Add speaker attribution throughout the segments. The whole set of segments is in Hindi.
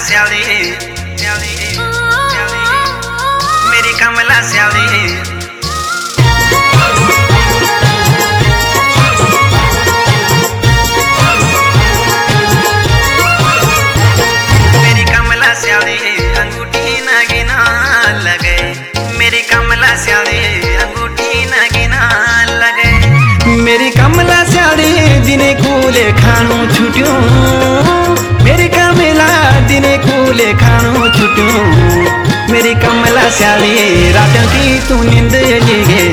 Speaker 1: स्याली मेरी कमला स्याली। मेरी कमला स्याली अंगूठी नगीना लगे, मेरी कमला स्याली अंगूठी नगीना लगे। मेरी कमला स्याली दिने कूले खानू छुट्यूं, मेरी कमला दिने कूले खानू छुट्यूं। मेरी कमला स्याली रातों की तू नींद लेगे,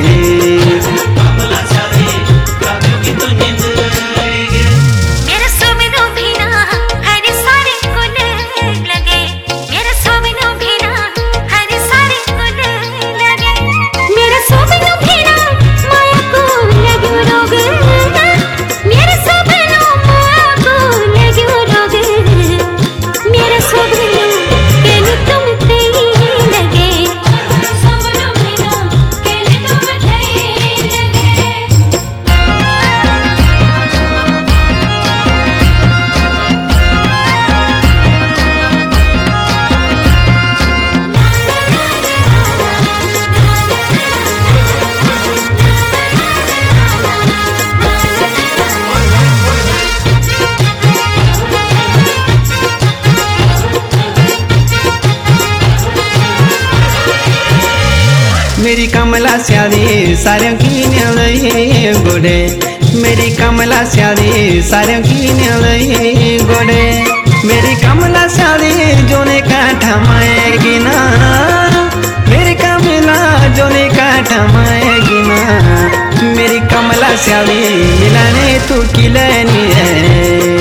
Speaker 1: मेरी कमला स्याली सारियों की न्याले गोडे। मेरी कमला स्याली सारियों की न्याले गोडे। मेरी कमला स्याली जोने काठा माएगी ना, मेरी कमला जोने काठा माएगी ना। मेरी कमला स्याली मिलाने तू किलनी है,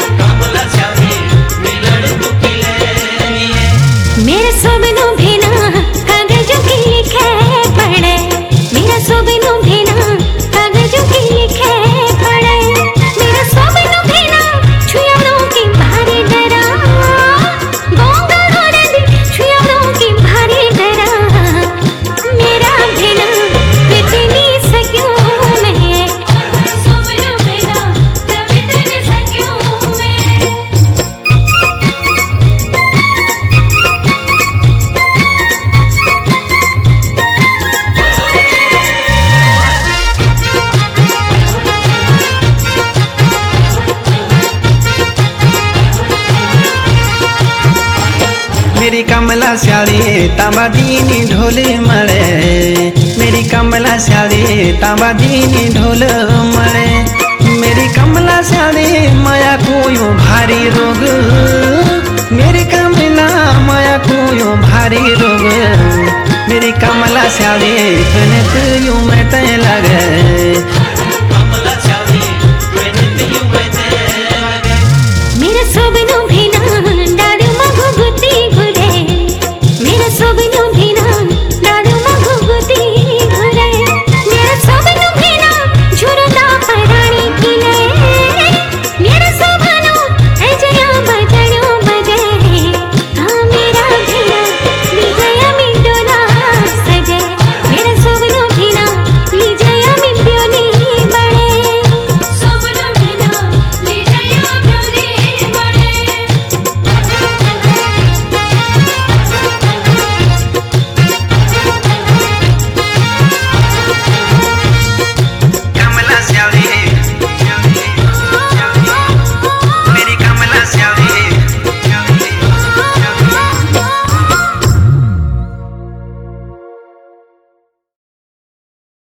Speaker 2: मेरे सोबनों भेना कागजों की लिखे पढ़े, मेरा सोबनों भेना कागजों की लिखे पढ़े। मेरा सोबनों भेना छुयारों की भारी डरा, गोंगा होने दी छुयारों की भारी डरा। मेरा भेना कितनी सक्यों में, सोबनों भेना कितनी सक्यों में।
Speaker 1: मेरी कमला स्याली तांबा दीनी ढोल मरे, मेरी कमला स्याली तांबा दीनी ढोल मरे। मेरी कमला स्याली माया कोयो भारी रोग, मेरी कमला माया कोयो भारी रोग। मेरी कमला स्याली कनक यूं मैं तय लगे,